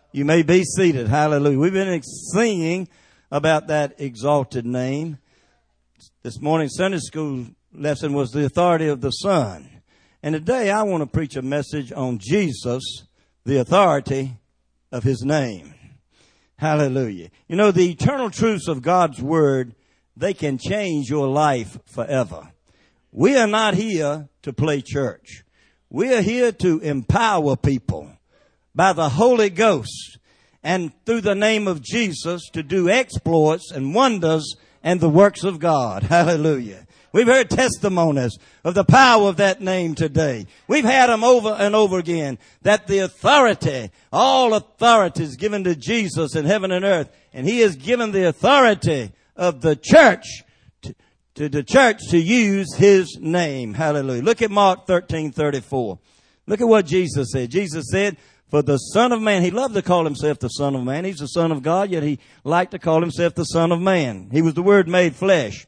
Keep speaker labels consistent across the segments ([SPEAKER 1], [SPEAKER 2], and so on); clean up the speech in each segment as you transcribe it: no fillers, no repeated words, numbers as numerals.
[SPEAKER 1] You may be seated. Hallelujah. We've been singing about that exalted name. This morning's Sunday school lesson was the authority of the Son. And today I want to preach a message on Jesus, the authority of His name. Hallelujah. You know, the eternal truths of God's Word, they can change your life forever. We are not here to play church. We are here to empower people by the Holy Ghost and through the name of Jesus to do exploits and wonders and the works of God. Hallelujah. We've heard testimonies of the power of that name today. We've had them over and over again, that the authority, all authority is given to Jesus in heaven and earth. And He has given the authority of the church to the church to use His name. Hallelujah. Look at Mark 13:34. Look at what Jesus said. Jesus said, for the Son of Man, He loved to call Himself the Son of Man. He's the Son of God, yet He liked to call Himself the Son of Man. He was the Word made flesh.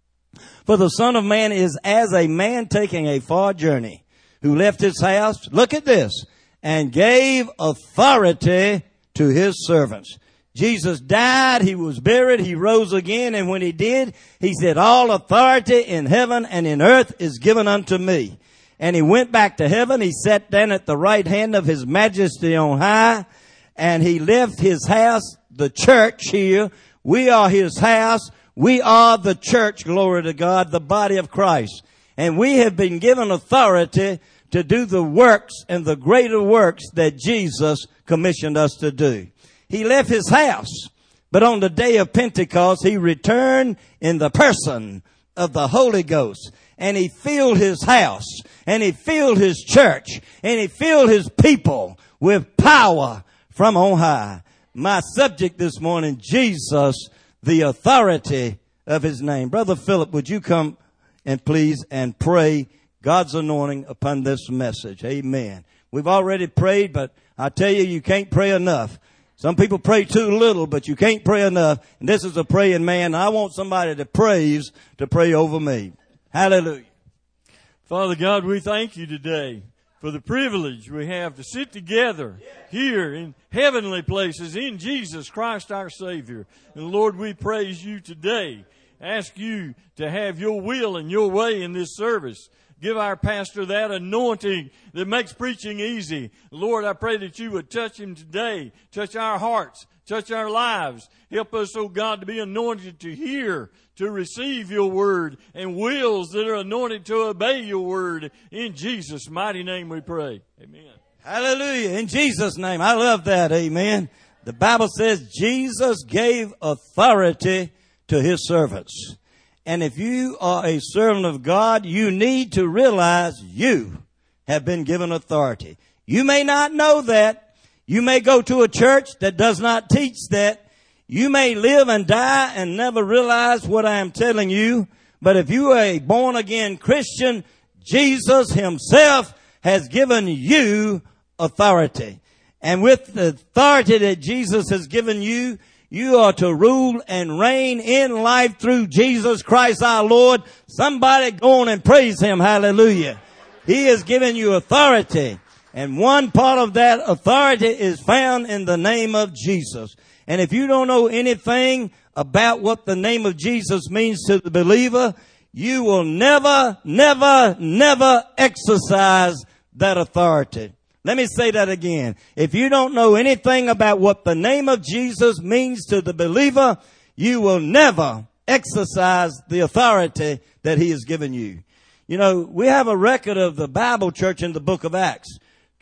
[SPEAKER 1] For the Son of Man is as a man taking a far journey, who left his house, look at this, and gave authority to His servants. Jesus died, He was buried, He rose again, and when He did, He said, all authority in heaven and in earth is given unto me. And He went back to heaven. He sat down at the right hand of His majesty on high. And He left His house, the church here. We are His house. We are the church, glory to God, the body of Christ. And we have been given authority to do the works and the greater works that Jesus commissioned us to do. He left His house, but on the day of Pentecost, He returned in the person of the Holy Ghost. And He filled His house, and He filled His church, and He filled His people with power from on high. My subject this morning, Jesus, the authority of His name. Brother Philip, would you come and please and pray God's anointing upon this message? Amen. We've already prayed, but I tell you, you can't pray enough. Some people pray too little, but you can't pray enough. And this is a praying man. I want somebody that prays to pray over me. Hallelujah.
[SPEAKER 2] Father God, we thank You today for the privilege we have to sit together here in heavenly places in Jesus Christ our Savior. And Lord, we praise You today. Ask You to have Your will and Your way in this service. Give our pastor that anointing that makes preaching easy. Lord, I pray that You would touch him today. Touch our hearts. Touch our lives. Help us, oh God, to be anointed to hear, to receive Your word, and wills that are anointed to obey Your word. In Jesus' mighty name we pray. Amen.
[SPEAKER 1] Hallelujah. In Jesus' name. I love that. Amen. The Bible says Jesus gave authority to His servants. And if you are a servant of God, you need to realize you have been given authority. You may not know that. You may go to a church that does not teach that. You may live and die and never realize what I am telling you. But if you are a born-again Christian, Jesus Himself has given you authority. And with the authority that Jesus has given you, you are to rule and reign in life through Jesus Christ our Lord. Somebody go on and praise Him. Hallelujah. He has given you authority. And one part of that authority is found in the name of Jesus. And if you don't know anything about what the name of Jesus means to the believer, you will never, never, never exercise that authority. Let me say that again. If you don't know anything about what the name of Jesus means to the believer, you will never exercise the authority that He has given you. You know, we have a record of the Bible church in the book of Acts.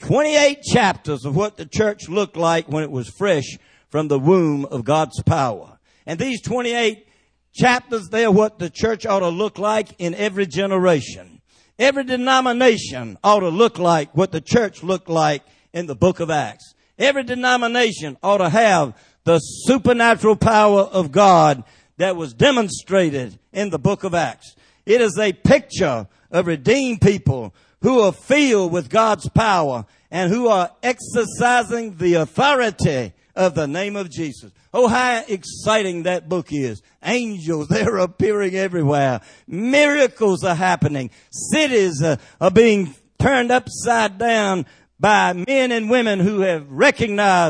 [SPEAKER 1] 28 chapters of what the church looked like when it was fresh from the womb of God's power. And these 28 chapters, they are what the church ought to look like in every generation. Every denomination ought to look like what the church looked like in the book of Acts. Every denomination ought to have the supernatural power of God that was demonstrated in the book of Acts. It is a picture of redeemed people who are filled with God's power and who are exercising the authority of the name of Jesus. Oh, how exciting that book is. Angels, they're appearing everywhere. Miracles are happening. Cities are being turned upside down by men and women who have recognized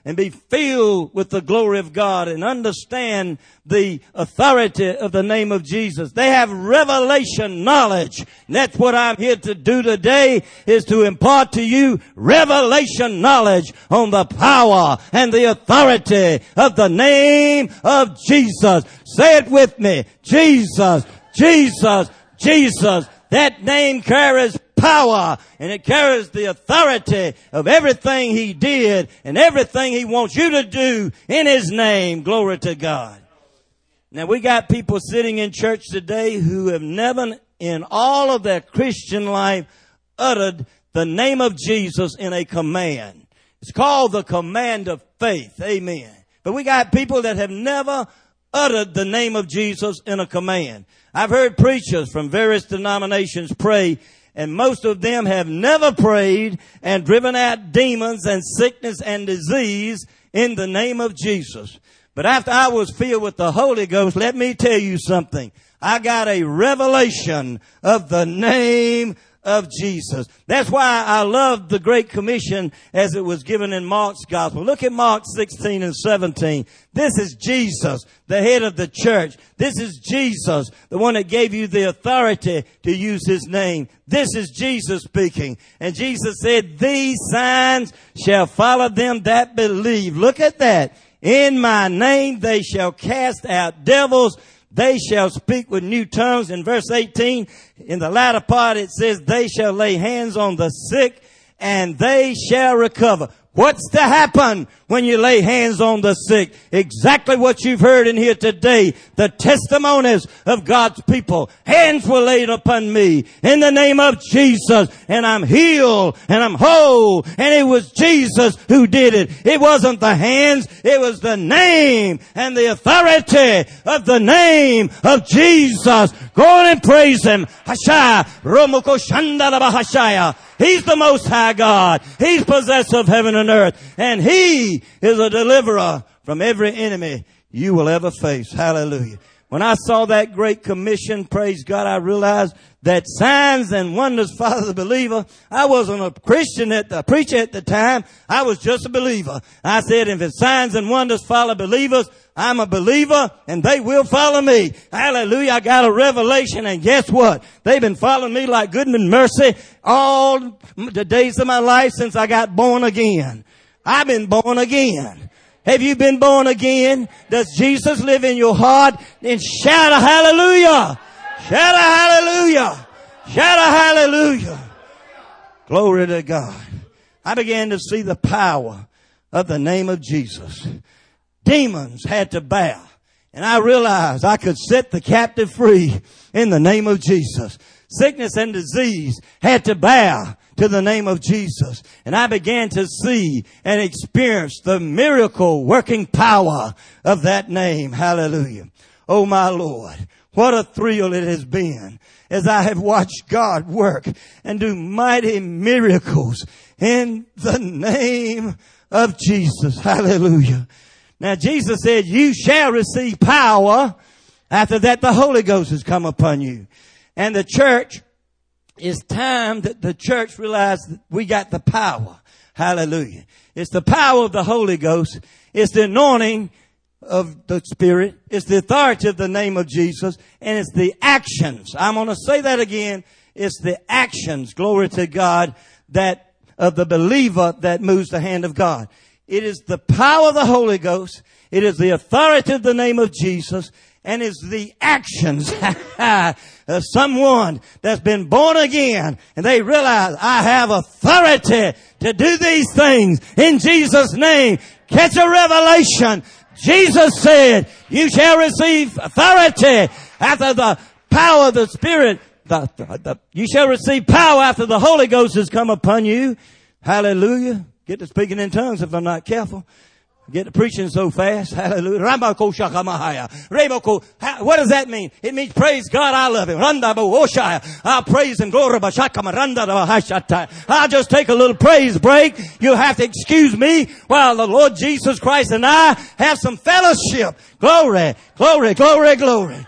[SPEAKER 1] and be filled with the glory of God and understand the authority of the name of Jesus. They have revelation knowledge. And that's what I'm here to do today, is to impart to you revelation knowledge on the power and the authority of the name of Jesus. Say it with me. Jesus, Jesus, Jesus. That name carries power, and it carries the authority of everything He did and everything He wants you to do in His name. Glory to God. Now, we got people sitting in church today who have never in all of their Christian life uttered the name of Jesus in a command. It's called the command of faith. Amen. But we got people that have never uttered the name of Jesus in a command. I've heard preachers from various denominations pray, and most of them have never prayed and driven out demons and sickness and disease in the name of Jesus. But after I was filled with the Holy Ghost, let me tell you something. I got a revelation of the name of Jesus. That's why I love the Great Commission as it was given in Mark's Gospel. Look at Mark 16 and 17. This is Jesus, the head of the church. This is Jesus, the one that gave you the authority to use His name. This is Jesus speaking. And Jesus said, these signs shall follow them that believe. Look at that. In my name they shall cast out devils. They shall speak with new tongues. In verse 18, in the latter part, it says, they shall lay hands on the sick and they shall recover. What's to happen when you lay hands on the sick? Exactly what you've heard in here today. The testimonies of God's people. Hands were laid upon me in the name of Jesus, and I'm healed and I'm whole. And it was Jesus who did it. It wasn't the hands. It was the name and the authority of the name of Jesus. Go on and praise Him. Hashah, Romoko Shandarabahashaya. He's the Most High God. He's possessor of heaven and earth. And He is a deliverer from every enemy you will ever face. Hallelujah. When I saw that Great Commission, praise God, I realized that signs and wonders follow the believer. I wasn't a Christian a preacher at the time. I was just a believer. I said, if it's signs and wonders follow believers, I'm a believer and they will follow me. Hallelujah. I got a revelation, and guess what? They've been following me like goodness and mercy all the days of my life since I got born again. I've been born again. Have you been born again? Does Jesus live in your heart? Then shout a hallelujah. Shout a hallelujah. Shout a hallelujah. Glory to God. I began to see the power of the name of Jesus. Demons had to bow. And I realized I could set the captive free in the name of Jesus. Sickness and disease had to bow to the name of Jesus. And I began to see and experience the miracle working power of that name. Hallelujah. Oh my Lord, what a thrill it has been as I have watched God work and do mighty miracles in the name of Jesus. Hallelujah. Now Jesus said, you shall receive power. After that, the Holy Ghost has come upon you. And the church, it's time that the church realized that we got the power. Hallelujah. It's the power of the Holy Ghost. It's the anointing of the Spirit. It's the authority of the name of Jesus. And it's the actions. I'm going to say that again. It's the actions, glory to God, that of the believer that moves the hand of God. It is the power of the Holy Ghost. It is the authority of the name of Jesus. And it's the actions of someone that's been born again. And they realize, I have authority to do these things in Jesus' name. Catch a revelation. Jesus said, you shall receive authority after the power of the Spirit. You shall receive power after the Holy Ghost has come upon you. Hallelujah. Get to speaking in tongues if I'm not careful. Get to preaching so fast. Hallelujah. What does that mean? It means praise God, I love Him. I'll praise Him. I'll just take a little praise break. You'll have to excuse me while the Lord Jesus Christ and I have some fellowship. Glory, glory, glory, glory.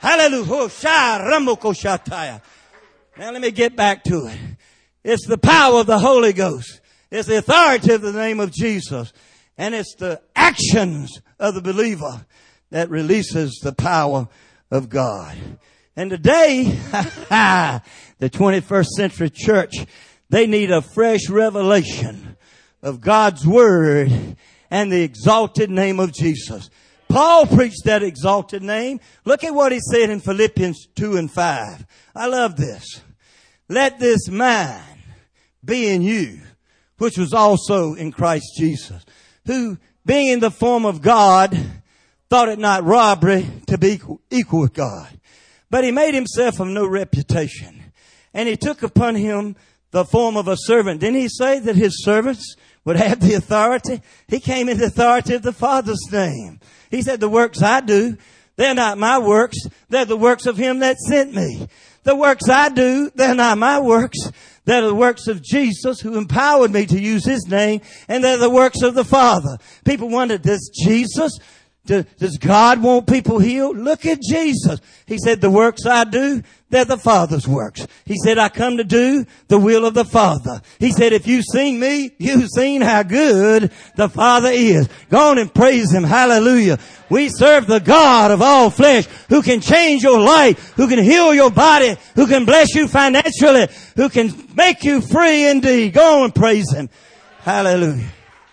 [SPEAKER 1] Hallelujah. Now let me get back to it. It's the power of the Holy Ghost. It's the authority of the name of Jesus. And it's the actions of the believer that releases the power of God. And today, the 21st century church, they need a fresh revelation of God's Word and the exalted name of Jesus. Paul preached that exalted name. Look at what he said in Philippians 2:5. I love this. Let this mind be in you, which was also in Christ Jesus, who, being in the form of God, thought it not robbery to be equal with God. But he made himself of no reputation. And he took upon him the form of a servant. Didn't he say that his servants would have the authority? He came in the authority of the Father's name. He said, the works I do, they're not my works. They're the works of him that sent me. The works I do, they're not my works. They're the works of Jesus who empowered me to use his name. And they're the works of the Father. People wonder, does God want people healed? Look at Jesus. He said, the works I do, they're the Father's works. He said, I come to do the will of the Father. He said, if you've seen me, you've seen how good the Father is. Go on and praise him. Hallelujah. We serve the God of all flesh who can change your life, who can heal your body, who can bless you financially, who can make you free indeed. Go on and praise him. Hallelujah.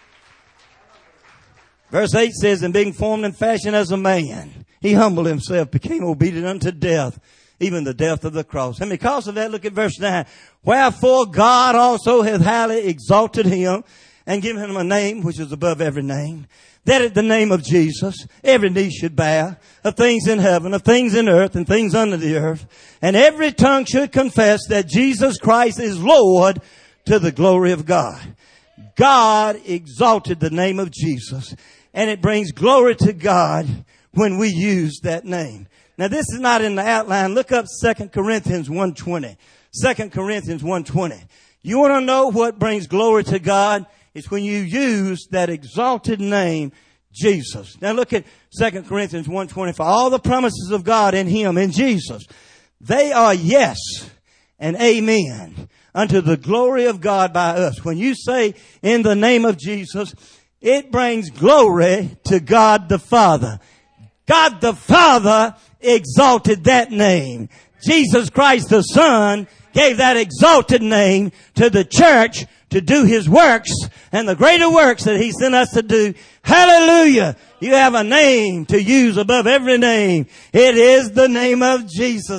[SPEAKER 1] Verse 8 says, and being formed and fashioned as a man, he humbled himself, became obedient unto death, even the death of the cross. And because of that, look at verse 9. Wherefore God also hath highly exalted him and given him a name which is above every name, that at the name of Jesus every knee should bow, of things in heaven, of things in earth, and things under the earth. And every tongue should confess that Jesus Christ is Lord, to the glory of God. God exalted the name of Jesus. And it brings glory to God when we use that name. Now this is not in the outline. Look up 2 Corinthians 1:20. 2 Corinthians 1:20. You want to know what brings glory to God? It's when you use that exalted name, Jesus. Now look at 2 Corinthians 1:20. For all the promises of God in him, in Jesus, they are yes and amen unto the glory of God by us. When you say in the name of Jesus, it brings glory to God the Father. God the Father exalted that name. Jesus Christ the Son gave that exalted name to the church to do his works and the greater works that he sent us to do. Hallelujah. You have a name to use above every name. It is the name of Jesus.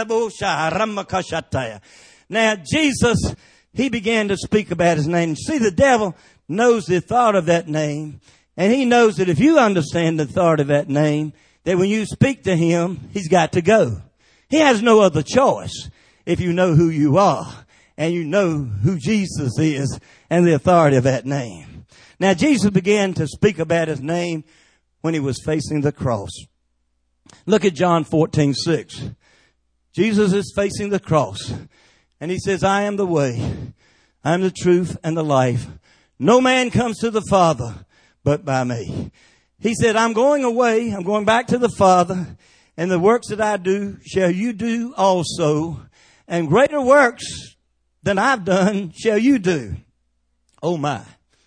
[SPEAKER 1] Now Jesus, he began to speak about his name. See, the devil knows the thought of that name. And he knows that if you understand the thought of that name, that when you speak to him, he's got to go. He has no other choice if you know who you are and you know who Jesus is and the authority of that name. Now, Jesus began to speak about his name when he was facing the cross. Look at John 14:6. Jesus is facing the cross and he says, I am the way, I am the truth and the life. No man comes to the Father but by me. He said, I'm going away. I'm going back to the Father. And the works that I do shall you do also. And greater works than I've done shall you do. Oh my.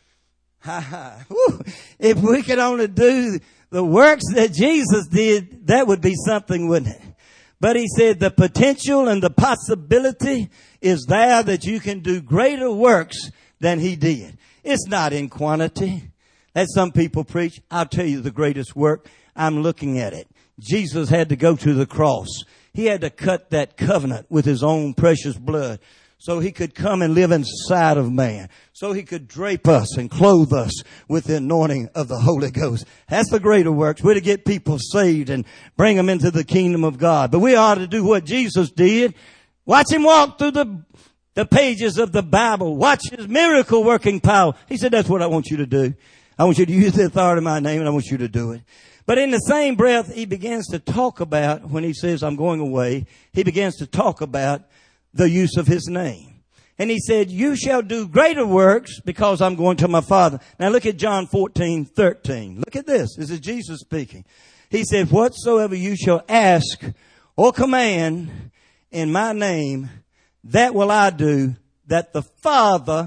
[SPEAKER 1] If we could only do the works that Jesus did, that would be something, wouldn't it? But he said the potential and the possibility is there that you can do greater works than he did. It's not in quantity. As some people preach, I'll tell you the greatest work. I'm looking at it. Jesus had to go to the cross. He had to cut that covenant with his own precious blood so he could come and live inside of man. So he could drape us and clothe us with the anointing of the Holy Ghost. That's the greater works. We're to get people saved and bring them into the kingdom of God. But we ought to do what Jesus did. Watch him walk through the pages of the Bible. Watch his miracle working power. He said, that's what I want you to do. I want you to use the authority of my name and I want you to do it. But in the same breath, he begins to talk about, when he says, I'm going away, he begins to talk about the use of his name. And he said, you shall do greater works because I'm going to my Father. Now look at John 14:13. Look at this. This is Jesus speaking. He said, whatsoever you shall ask or command in my name, that will I do, that the Father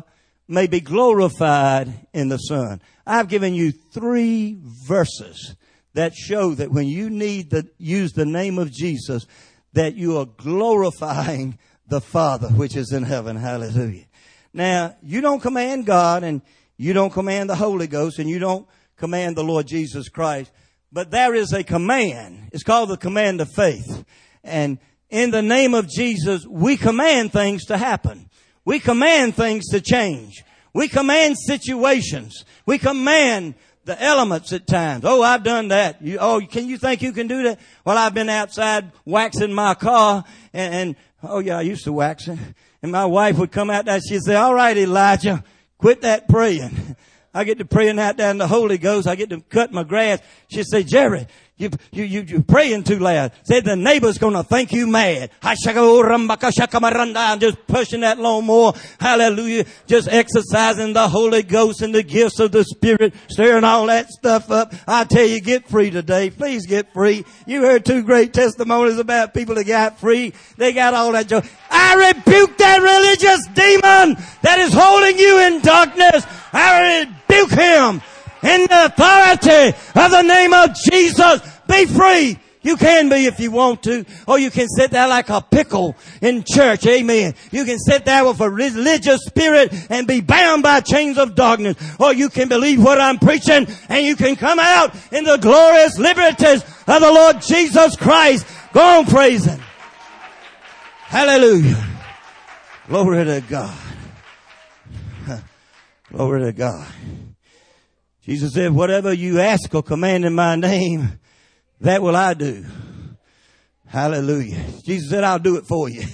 [SPEAKER 1] may be glorified in the Son. I've given you 3 verses that show that when you need to use the name of Jesus, that you are glorifying the Father which is in heaven. Hallelujah. Now, you don't command God, and you don't command the Holy Ghost, and you don't command the Lord Jesus Christ, but there is a command. It's called the command of faith. And in the name of Jesus, we command things to happen. We command things to change. We command situations. We command the elements at times. Oh, I've done that. Can you think you can do that? Well, I've been outside waxing my car and oh yeah, I used to wax it. And my wife would come out there. She'd say, all right, Elijah, quit that praying. I get to praying out there in the Holy Ghost. I get to cut my grass. She'd say, Jerry, you're praying too loud. Said the neighbor's gonna think you mad. I'm just pushing that lawnmower. Hallelujah. Just exercising the Holy Ghost and the gifts of the Spirit, stirring all that stuff up. I tell you, get free today. Please get free. You heard 2 great testimonies about people that got free. They got all that joy. I rebuke that religious demon that is holding you in darkness. I rebuke him. In the authority of the name of Jesus, be free. You can be if you want to. Or you can sit there like a pickle in church. Amen. You can sit there with a religious spirit and be bound by chains of darkness. Or you can believe what I'm preaching and you can come out in the glorious liberties of the Lord Jesus Christ. Go on praising. Hallelujah. Glory to God. Glory to God. Jesus said, whatever you ask or command in my name, that will I do. Hallelujah. Jesus said, I'll do it for you.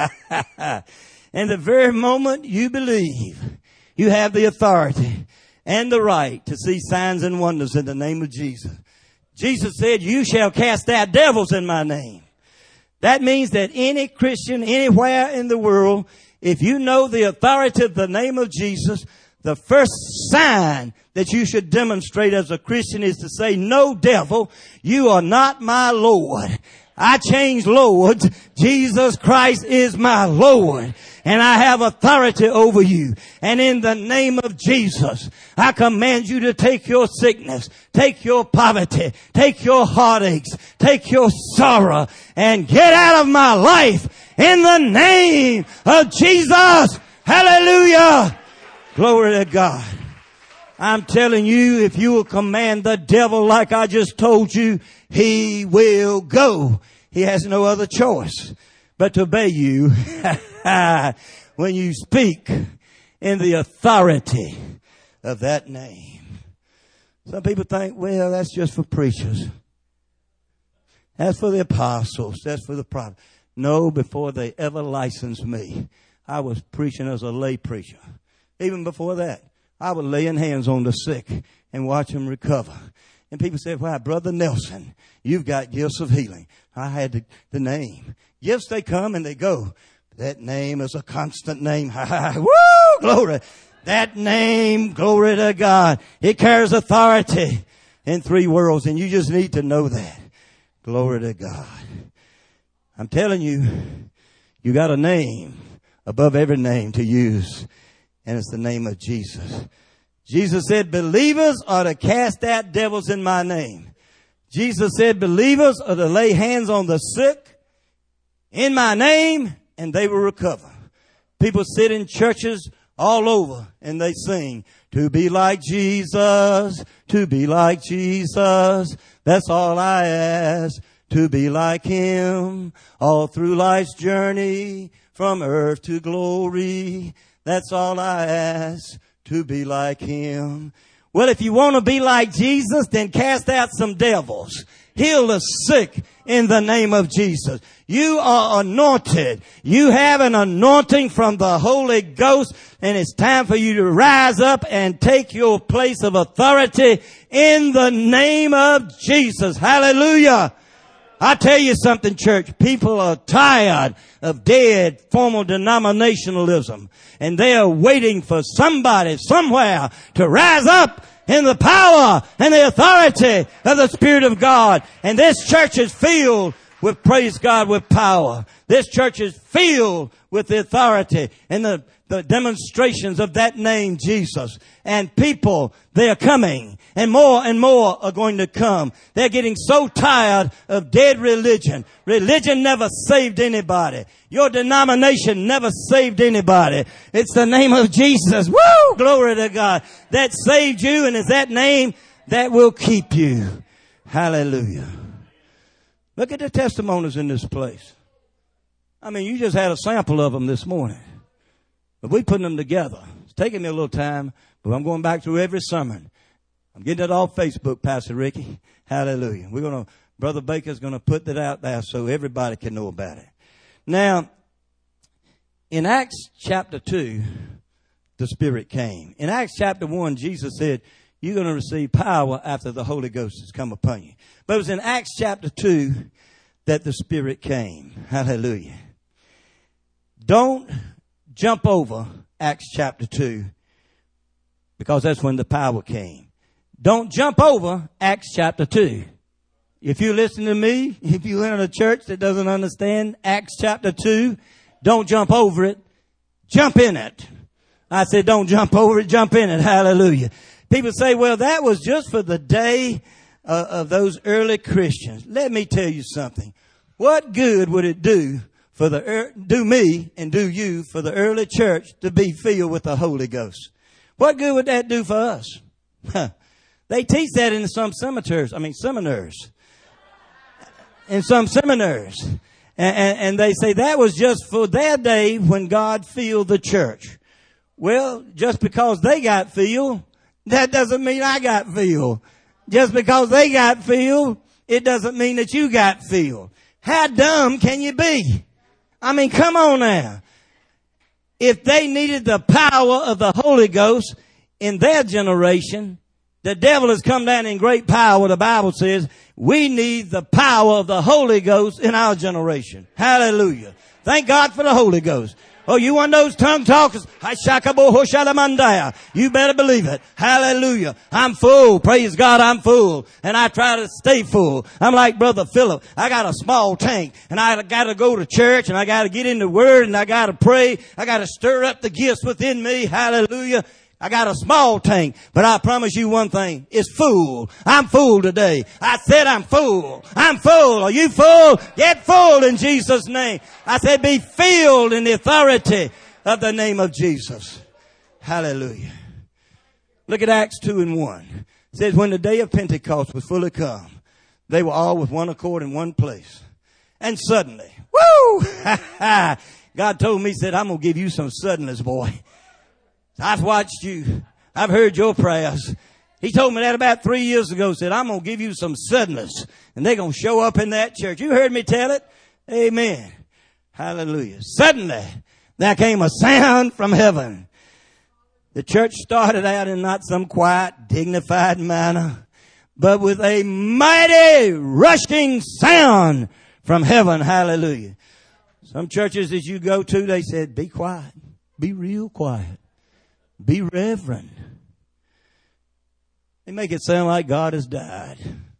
[SPEAKER 1] And the very moment you believe, you have the authority and the right to see signs and wonders in the name of Jesus. Jesus said, you shall cast out devils in my name. That means that any Christian anywhere in the world, if you know the authority of the name of Jesus, the first sign that you should demonstrate as a Christian is to say, no devil, you are not my Lord. I change lords. Jesus Christ is my Lord. And I have authority over you. And in the name of Jesus, I command you to take your sickness, take your poverty, take your heartaches, take your sorrow, and get out of my life in the name of Jesus. Hallelujah. Glory to God. I'm telling you, if you will command the devil like I just told you, he will go. He has no other choice but to obey you when you speak in the authority of that name. Some people think, well, that's just for preachers. That's for the apostles. That's for the prophets. No, before they ever licensed me, I was preaching as a lay preacher. Even before that, I was laying hands on the sick and watch them recover. And people said, well, Brother Nelson, you've got gifts of healing. I had the name. Gifts, they come and they go. That name is a constant name. Woo! Glory. That name, glory to God. It carries authority in 3 worlds, and you just need to know that. Glory to God. I'm telling you, you got a name above every name to use. And it's the name of Jesus. Jesus said, believers are to cast out devils in my name. Jesus said, believers are to lay hands on the sick in my name and they will recover. People sit in churches all over and they sing, to be like Jesus, to be like Jesus. That's all I ask, to be like him all through life's journey from earth to glory. That's all I ask, to be like him. Well, if you want to be like Jesus, then cast out some devils. Heal the sick in the name of Jesus. You are anointed. You have an anointing from the Holy Ghost, and it's time for you to rise up and take your place of authority in the name of Jesus. Hallelujah. I tell you something, church. People are tired of dead formal denominationalism. And they are waiting for somebody somewhere to rise up in the power and the authority of the Spirit of God. And this church is filled with, praise God, with power. This church is filled with the authority and the the demonstrations of that name, Jesus. And people, they are coming. And more are going to come. They're getting so tired of dead religion. Religion never saved anybody. Your denomination never saved anybody. It's the name of Jesus. Woo! Glory to God. That saved you, and it's that name that will keep you. Hallelujah. Look at the testimonies in this place. I mean, you just had a sample of them this morning. But we putting them together. It's taking me a little time, but I'm going back through every sermon. I'm getting it off Facebook, Pastor Ricky. Hallelujah. Brother Baker's going to put that out there so everybody can know about it. Now, in Acts chapter 2, the Spirit came. In Acts chapter 1, Jesus said, you're going to receive power after the Holy Ghost has come upon you. But it was in Acts chapter 2 that the Spirit came. Hallelujah. Don't jump over Acts chapter 2 because that's when the power came. Don't jump over Acts chapter 2. If you listen to me, if you're in a church that doesn't understand Acts chapter 2, don't jump over it. Jump in it. I said don't jump over it, jump in it. Hallelujah. People say, well, that was just for the day of those early Christians. Let me tell you something. What good would it do do me and do you for the early church to be filled with the Holy Ghost? What good would that do for us? They teach that in some seminaries. In some seminaries. And they say that was just for their day when God filled the church. Well, just because they got filled, that doesn't mean I got filled. Just because they got filled, it doesn't mean that you got filled. How dumb can you be? I mean, come on now. If they needed the power of the Holy Ghost in their generation, the devil has come down in great power. The Bible says we need the power of the Holy Ghost in our generation. Hallelujah. Thank God for the Holy Ghost. Oh, you want those tongue talkers? You better believe it. Hallelujah. I'm full. Praise God, I'm full. And I try to stay full. I'm like Brother Philip. I got a small tank. And I got to go to church. And I got to get in the Word. And I got to pray. I got to stir up the gifts within me. Hallelujah. I got a small tank, but I promise you one thing. It's full. I'm full today. I said I'm full. I'm full. Are you full? Get full in Jesus' name. I said be filled in the authority of the name of Jesus. Hallelujah. Look at Acts 2:1. It says when the day of Pentecost was fully come, they were all with one accord in one place. And suddenly, woo! God told me, he said, I'm going to give you some suddenness, boy. I've watched you. I've heard your prayers. He told me that about 3 years ago. Said, I'm going to give you some suddenness. And they're going to show up in that church. You heard me tell it? Amen. Hallelujah. Suddenly, there came a sound from heaven. The church started out in not some quiet, dignified manner, but with a mighty rushing sound from heaven. Hallelujah. Some churches that you go to, they said, be quiet. Be real quiet. Be reverent. They make it sound like God has died.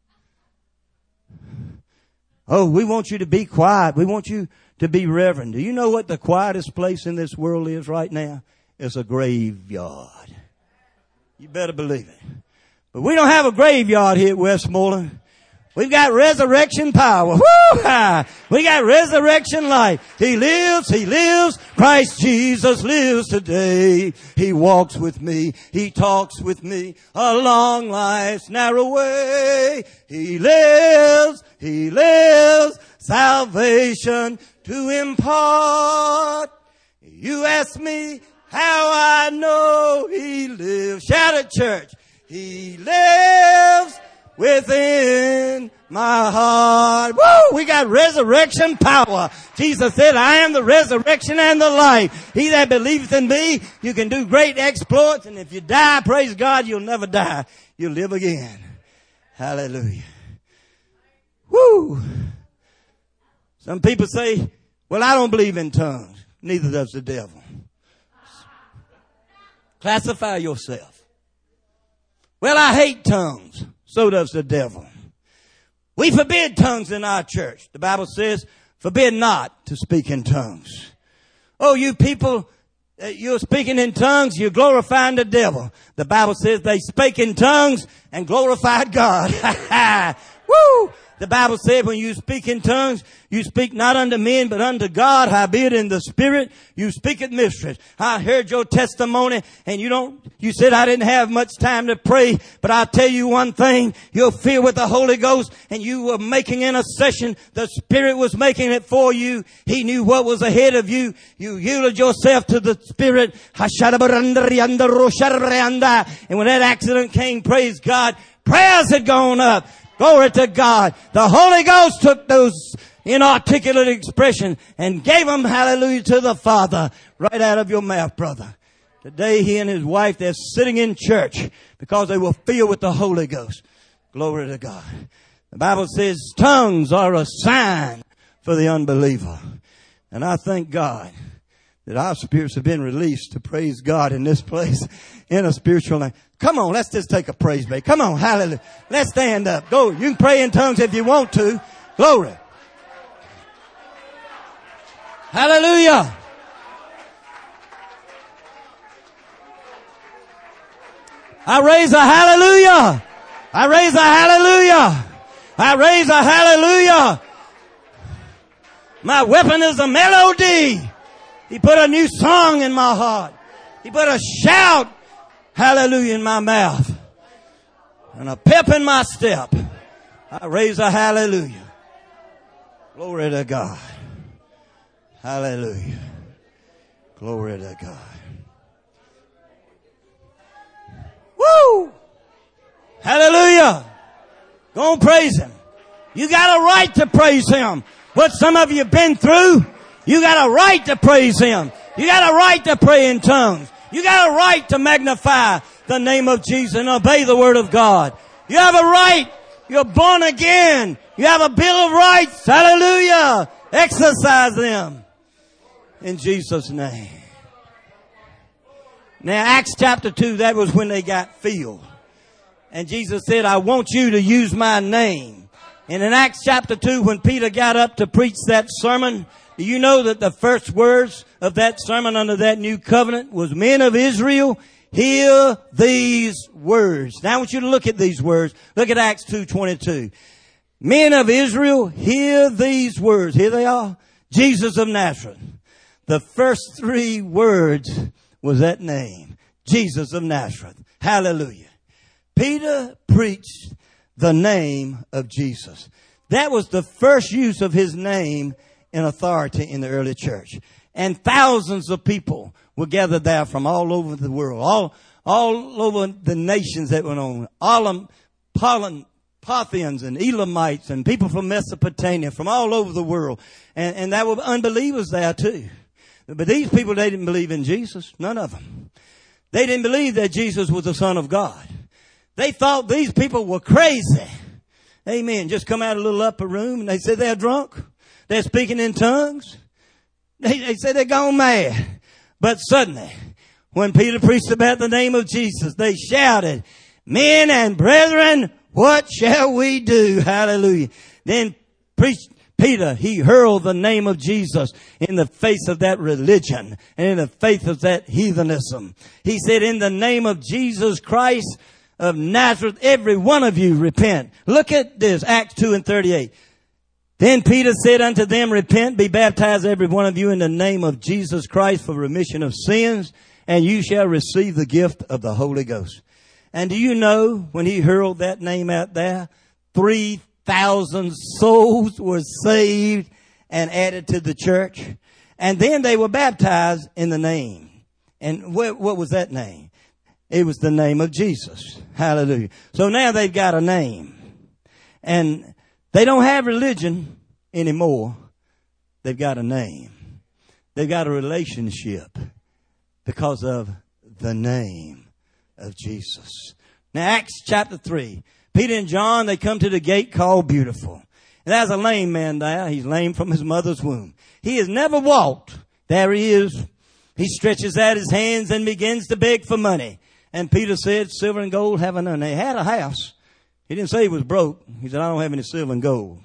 [SPEAKER 1] Oh, we want you to be quiet. We want you to be reverent. Do you know what the quietest place in this world is right now? It's a graveyard. You better believe it. But we don't have a graveyard here at Westmoreland. We've got resurrection power. Woo! We got resurrection life. He lives. He lives. Christ Jesus lives today. He walks with me. He talks with me along life's narrow way. He lives. He lives. Salvation to impart. You ask me how I know He lives. Shout it, church. He lives within my heart. Woo! We got resurrection power. Jesus said, I am the resurrection and the life. He that believeth in me, you can do great exploits. And if you die, praise God, you'll never die. You'll live again. Hallelujah. Woo! Some people say, well, I don't believe in tongues. Neither does the devil. Classify yourself. Well, I hate tongues. So does the devil. We forbid tongues in our church. The Bible says, forbid not to speak in tongues. Oh, you people you're speaking in tongues, you're glorifying the devil. The Bible says they spake in tongues and glorified God. Woo! The Bible said when you speak in tongues, you speak not unto men, but unto God, howbeit in the Spirit, you speak at mysteries. I heard your testimony, and you said I didn't have much time to pray, but I'll tell you one thing, you're filled with the Holy Ghost, and you were making intercession. The Spirit was making it for you. He knew what was ahead of you. You yielded yourself to the Spirit. And when that accident came, praise God, prayers had gone up. Glory to God. The Holy Ghost took those inarticulate expressions and gave them, hallelujah, to the Father right out of your mouth, brother. Today he and his wife, they're sitting in church because they were filled with the Holy Ghost. Glory to God. The Bible says tongues are a sign for the unbeliever. And I thank God that our spirits have been released to praise God in this place in a spiritual name. Come on, let's just take a praise break. Come on, hallelujah. Let's stand up. Go. You can pray in tongues if you want to. Glory. Hallelujah. I raise a hallelujah. I raise a hallelujah. I raise a hallelujah. My weapon is a melody. He put a new song in my heart. He put a shout, hallelujah, in my mouth. And a pep in my step. I raise a hallelujah. Glory to God. Hallelujah. Glory to God. Woo! Hallelujah. Go and praise Him. You got a right to praise Him. What some of you have been through, you got a right to praise Him. You got a right to pray in tongues. You got a right to magnify the name of Jesus and obey the Word of God. You have a right. You're born again. You have a Bill of Rights. Hallelujah. Exercise them in Jesus' name. Now, Acts chapter 2, that was when they got filled. And Jesus said, I want you to use my name. And in Acts chapter 2, when Peter got up to preach that sermon, do you know that the first words of that sermon under that new covenant was, men of Israel, hear these words. Now I want you to look at these words. Look at Acts 2:22. Men of Israel, hear these words. Here they are. Jesus of Nazareth. The first three words was that name. Jesus of Nazareth. Hallelujah. Peter preached the name of Jesus. That was the first use of his name in authority in the early church. And thousands of people were gathered there from all over the world, all over the nations that went on. Parthians and Elamites and people from Mesopotamia, from all over the world. And there were unbelievers there too. But these people, they didn't believe in Jesus. None of them. They didn't believe that Jesus was the Son of God. They thought these people were crazy. Amen. Just come out of a little upper room and they said they're drunk. They're speaking in tongues. They said they're gone mad. But suddenly, when Peter preached about the name of Jesus, they shouted, men and brethren, what shall we do? Hallelujah. Then Peter, he hurled the name of Jesus in the face of that religion and in the face of that heathenism. He said, in the name of Jesus Christ of Nazareth, every one of you repent. Look at this, Acts 2:38. Then Peter said unto them, repent, be baptized every one of you in the name of Jesus Christ for remission of sins, and you shall receive the gift of the Holy Ghost. And do you know, when he hurled that name out there, 3,000 souls were saved and added to the church. And then they were baptized in the name. And what was that name? It was the name of Jesus. Hallelujah. So now they've got a name. And they don't have religion anymore. They've got a name. They've got a relationship because of the name of Jesus. Now, Acts chapter 3. Peter and John, they come to the gate called Beautiful. And there's a lame man there. He's lame from his mother's womb. He has never walked. There he is. He stretches out his hands and begins to beg for money. And Peter said, silver and gold have I none. They had a house. He didn't say he was broke. He said, I don't have any silver and gold.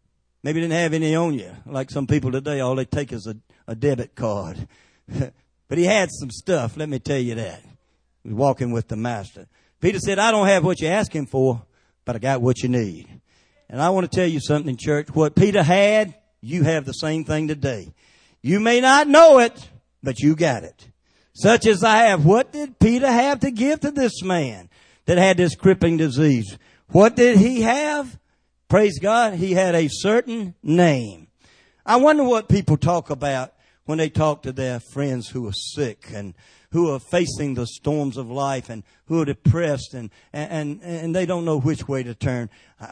[SPEAKER 1] Maybe he didn't have any on you. Like some people today, all they take is a debit card. But But he had some stuff, let me tell you that. He was walking with the master. Peter said, I don't have what you're asking for, but I got what you need. And I want to tell you something, church. What Peter had, you have the same thing today. You may not know it, but you got it. Such as I have. What did Peter have to give to this man that had this crippling disease? What did he have? Praise God, he had a certain name. I wonder what people talk about when they talk to their friends who are sick and who are facing the storms of life and who are depressed and they don't know which way to turn.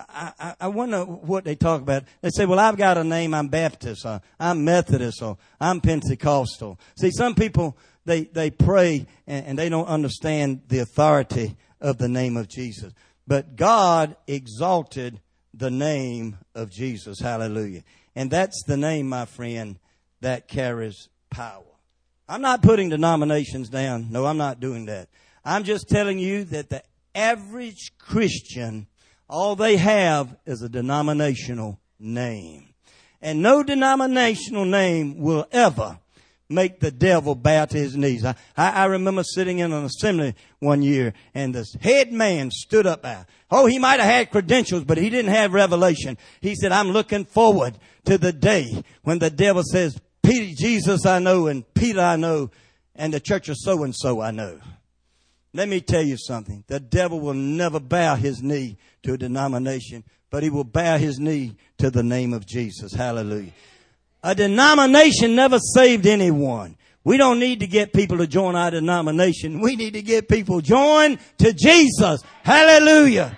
[SPEAKER 1] I wonder what they talk about. They say, well, I've got a name. I'm Baptist, or I'm Methodist, or I'm Pentecostal. See, some people, they pray and they don't understand the authority of the name of Jesus. But God exalted the name of Jesus. Hallelujah. And that's the name, my friend, that carries power. I'm not putting denominations down. No, I'm not doing that. I'm just telling you that the average Christian, all they have is a denominational name. And no denominational name will ever make the devil bow to his knees. I remember sitting in an assembly one year, and this head man stood up there. Oh, he might have had credentials, but he didn't have revelation. He said, I'm looking forward to the day when the devil says, Peter, Jesus I know, and Peter I know, and the church of so-and-so I know. Let me tell you something. The devil will never bow his knee to a denomination, but he will bow his knee to the name of Jesus. Hallelujah. A denomination never saved anyone. We don't need to get people to join our denomination. We need to get people joined to Jesus. Hallelujah.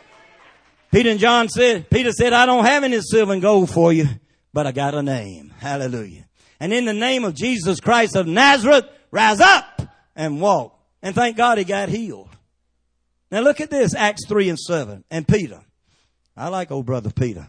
[SPEAKER 1] Peter said, I don't have any silver and gold for you, but I got a name. Hallelujah. And in the name of Jesus Christ of Nazareth, rise up and walk. And thank God he got healed. Now look at this, Acts 3:7. And Peter. I like old brother Peter.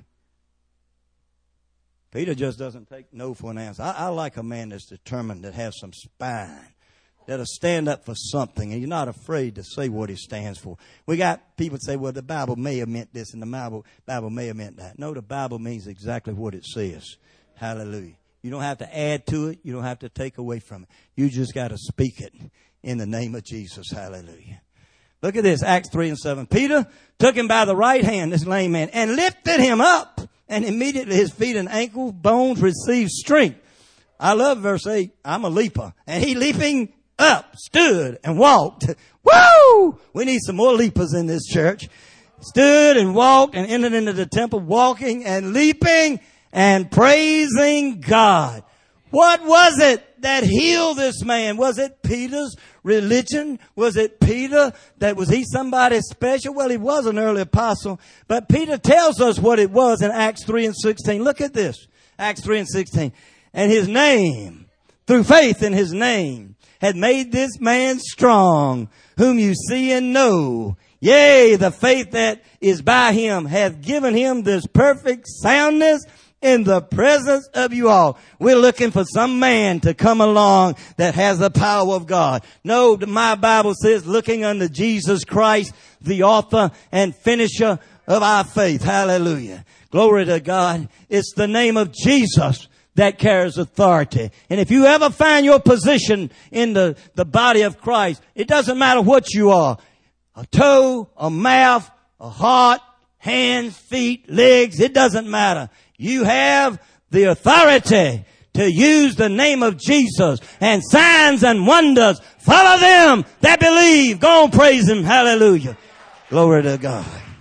[SPEAKER 1] Peter just doesn't take no for an answer. I like a man that's determined, that has some spine, that'll stand up for something, and you're not afraid to say what he stands for. We got people say, well, the Bible may have meant this, and the Bible may have meant that. No, the Bible means exactly what it says. Hallelujah. You don't have to add to it. You don't have to take away from it. You just got to speak it in the name of Jesus. Hallelujah. Look at this, Acts 3:7. Peter took him by the right hand, this lame man, and lifted him up. And immediately his feet and ankle bones received strength. I love verse 8. I'm a leaper. And he leaping up, stood and walked. Woo! We need some more leapers in this church. Stood and walked and entered into the temple, walking and leaping and praising God. What was it that healed this man? Was it Peter's religion? Was it Peter? Was he somebody special? Well, he was an early apostle. But Peter tells us what it was in Acts 3:16. Look at this. Acts 3:16. And his name, through faith in his name, had made this man strong, whom you see and know. Yea, the faith that is by him hath given him this perfect soundness in the presence of you all. We're looking for some man to come along that has the power of God. No, my Bible says, looking unto Jesus Christ, the author and finisher of our faith. Hallelujah. Glory to God. It's the name of Jesus that carries authority. And if you ever find your position in the body of Christ, it doesn't matter what you are. A toe, a mouth, a heart, hands, feet, legs, it doesn't matter. You have the authority to use the name of Jesus, and signs and wonders follow them that believe. Go on, praise him. Hallelujah. Glory to God.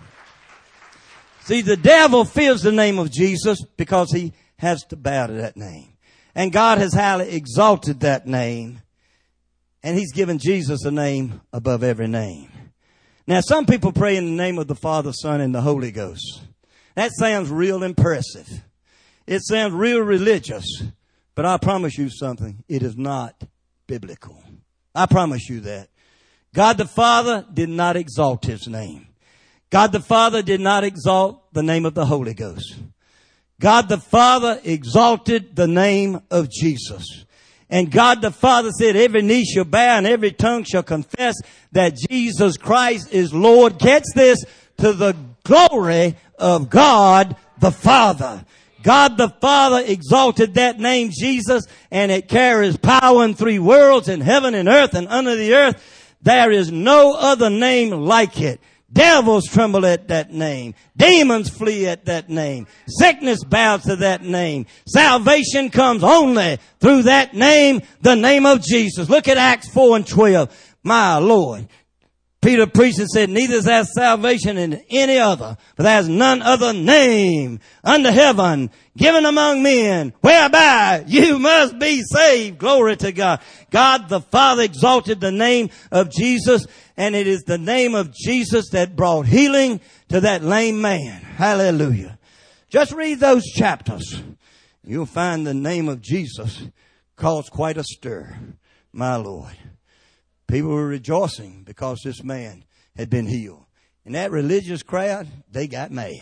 [SPEAKER 1] See, the devil fears the name of Jesus because he has to bow to that name. And God has highly exalted that name, and he's given Jesus a name above every name. Now, some people pray in the name of the Father, Son, and the Holy Ghost. That sounds real impressive. It sounds real religious. But I promise you something. It is not biblical. I promise you that. God the Father did not exalt his name. God the Father did not exalt the name of the Holy Ghost. God the Father exalted the name of Jesus. And God the Father said every knee shall bow and every tongue shall confess that Jesus Christ is Lord. Catch this, to the glory of God the Father. God the Father exalted that name Jesus, and it carries power in three worlds, in heaven and earth and under the earth. There is no other name like it. Devils tremble at that name. Demons flee at that name. Sickness bows to that name. Salvation comes only through that name, the name of Jesus. Look at Acts 4:12. My Lord. Peter preached and said, neither is there salvation in any other, for there is none other name under heaven given among men whereby you must be saved. Glory to God. God the Father exalted the name of Jesus, and it is the name of Jesus that brought healing to that lame man. Hallelujah. Just read those chapters. You'll find the name of Jesus caused quite a stir. My Lord. People were rejoicing because this man had been healed. And that religious crowd, they got mad.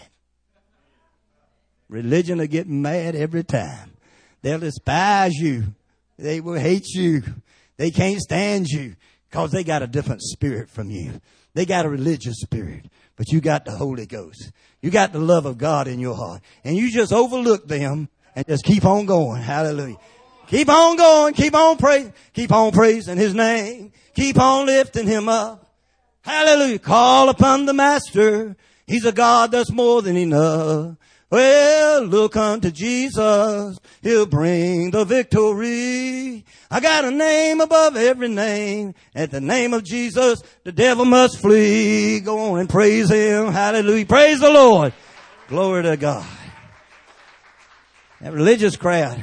[SPEAKER 1] Religion will get mad every time. They'll despise you. They will hate you. They can't stand you because they got a different spirit from you. They got a religious spirit. But you got the Holy Ghost. You got the love of God in your heart. And you just overlook them and just keep on going. Hallelujah. Keep on going. Keep on praying. Keep on praising His name. Keep on lifting Him up. Hallelujah. Call upon the Master. He's a God that's more than enough. Well, look unto Jesus. He'll bring the victory. I got a name above every name. At the name of Jesus, the devil must flee. Go on and praise Him. Hallelujah. Praise the Lord. Glory to God. That religious crowd,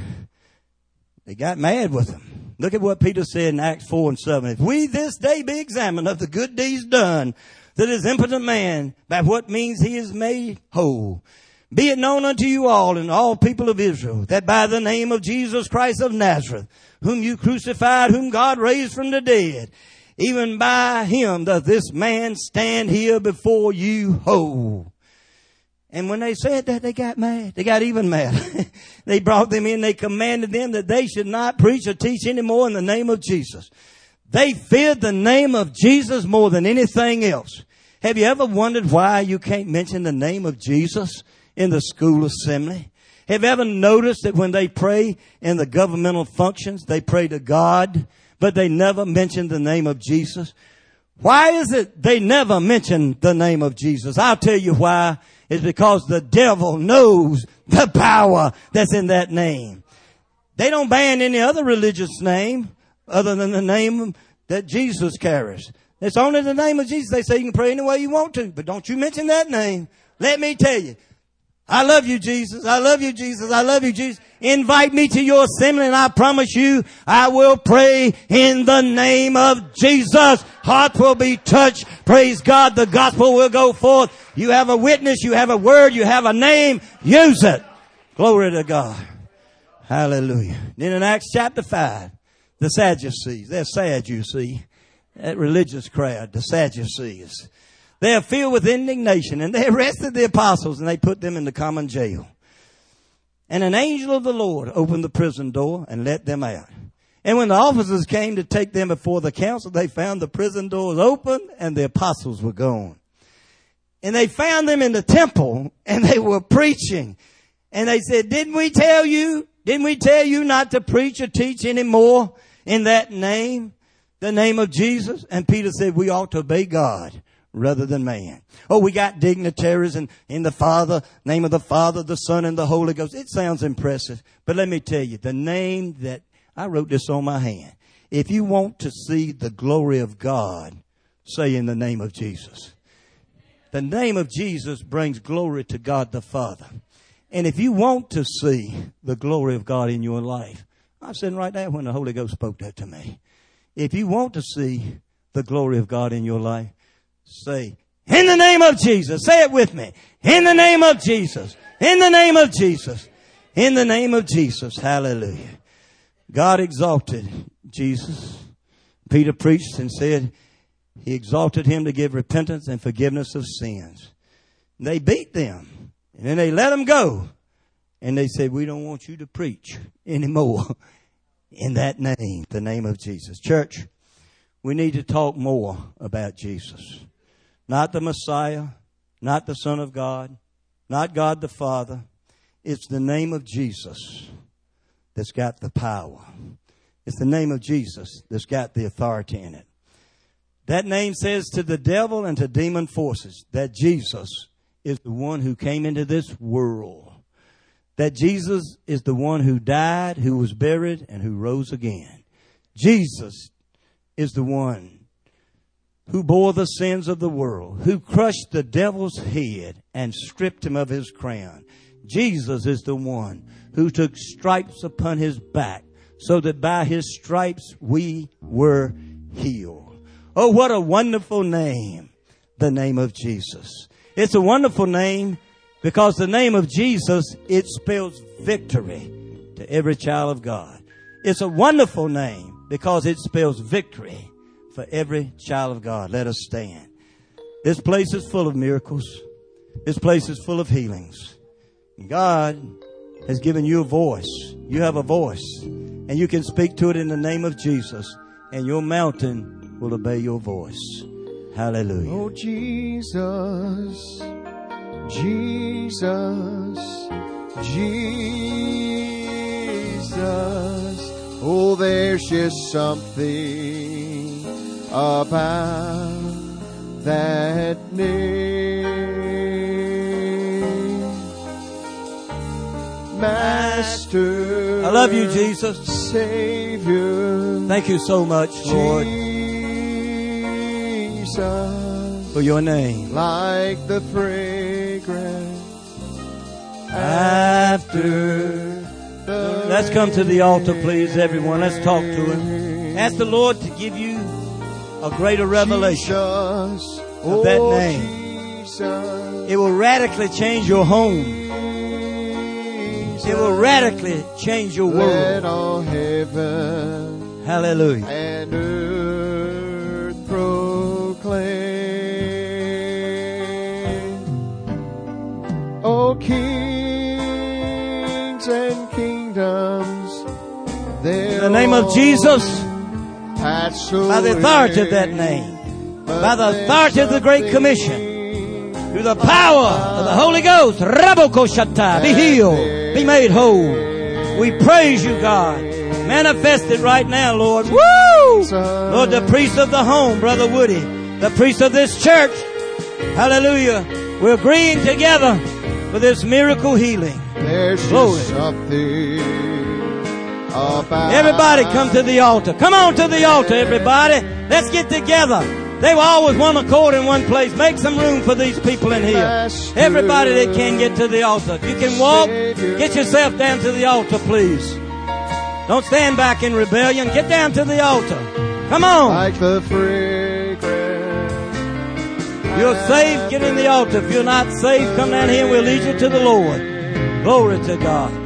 [SPEAKER 1] they got mad with Him. Look at what Peter said in Acts 4:7. If we this day be examined of the good deeds done to this impotent man, by what means he is made whole, be it known unto you all and all people of Israel, that by the name of Jesus Christ of Nazareth, whom you crucified, whom God raised from the dead, even by Him doth this man stand here before you whole. And when they said that, they got mad. They got even mad. They brought them in. They commanded them that they should not preach or teach anymore in the name of Jesus. They feared the name of Jesus more than anything else. Have you ever wondered why you can't mention the name of Jesus in the school assembly? Have you ever noticed that when they pray in the governmental functions, they pray to God, but they never mention the name of Jesus? Why is it they never mention the name of Jesus? I'll tell you why. It's because the devil knows the power that's in that name. They don't ban any other religious name other than the name that Jesus carries. It's only the name of Jesus. They say you can pray any way you want to, but don't you mention that name. Let me tell you, I love you, Jesus. I love you, Jesus. I love you, Jesus. Invite me to your assembly and I promise you I will pray in the name of Jesus. Hearts will be touched. Praise God. The gospel will go forth. You have a witness. You have a word. You have a name. Use it. Glory to God. Hallelujah. Then in Acts chapter 5, the Sadducees. They're sad, you see. That religious crowd, the Sadducees. They are filled with indignation and they arrested the apostles and they put them in the common jail. And an angel of the Lord opened the prison door and let them out. And when the officers came to take them before the council, they found the prison doors open and the apostles were gone. And they found them in the temple and they were preaching. And they said, didn't we tell you not to preach or teach anymore in that name, the name of Jesus? And Peter said, we ought to obey God rather than man. Oh, we got dignitaries in the Father, name of the Father, the Son, and the Holy Ghost. It sounds impressive. But let me tell you, the name that I wrote this on my hand. If you want to see the glory of God, say in the name of Jesus. The name of Jesus brings glory to God the Father. And if you want to see the glory of God in your life, I was sitting right there when the Holy Ghost spoke that to me. If you want to see the glory of God in your life, say, in the name of Jesus. Say it with me. In the name of Jesus. In the name of Jesus. In the name of Jesus. Hallelujah. God exalted Jesus. Peter preached and said He exalted Him to give repentance and forgiveness of sins. They beat them. And then they let them go. And they said, we don't want you to preach anymore in that name, the name of Jesus. Church, we need to talk more about Jesus. Not the Messiah, not the Son of God, not God the Father. It's the name of Jesus that's got the power. It's the name of Jesus that's got the authority in it. That name says to the devil and to demon forces that Jesus is the one who came into this world. That Jesus is the one who died, who was buried, and who rose again. Jesus is the one who bore the sins of the world, who crushed the devil's head and stripped him of his crown. Jesus is the one who took stripes upon his back so that by his stripes we were healed. Oh, what a wonderful name, the name of Jesus. It's a wonderful name because the name of Jesus, it spells victory to every child of God. It's a wonderful name because it spells victory for every child of God. Let us stand. This place is full of miracles. This place is full of healings. God has given you a voice. You have a voice. And you can speak to it in the name of Jesus. And your mountain will obey your voice. Hallelujah.
[SPEAKER 3] Oh, Jesus, Jesus, Jesus. Oh, there's just something about that name. Master,
[SPEAKER 1] I love you, Jesus.
[SPEAKER 3] Savior.
[SPEAKER 1] Thank you so much, Lord, for your name.
[SPEAKER 3] Like the fragrance
[SPEAKER 1] After. Let's come to the altar, please, everyone. Let's talk to Him. Ask the Lord to give you a greater revelation of that name. It will radically change your home. It will radically change your world.
[SPEAKER 3] All heaven
[SPEAKER 1] Hallelujah.
[SPEAKER 3] and earth proclaim. O kings and kingdoms,
[SPEAKER 1] In the name of Jesus,
[SPEAKER 3] pass
[SPEAKER 1] by the authority of that name, by the authority of the Great Commission, through the power of the Holy Ghost, Rabokoshata, be healed, be made whole. We praise you, God. Manifest it right now, Lord. Woo! Lord, the priest of the home, Brother Woody, the priest of this church, hallelujah. We're agreeing together for this miracle healing.
[SPEAKER 3] There's
[SPEAKER 1] Glory.
[SPEAKER 3] just something about
[SPEAKER 1] Everybody come to the altar. Come on to the altar, everybody. Let's get together. They were always one accord in one place. Make some room for these people in here. Everybody that can get to the altar. If you can walk, get yourself down to the altar, please. Don't stand back in rebellion. Get down to the altar. Come on.
[SPEAKER 3] like the fragrance.
[SPEAKER 1] If you're saved, get in the altar. If you're not saved, come down here and we'll lead you to the Lord. Glory to God.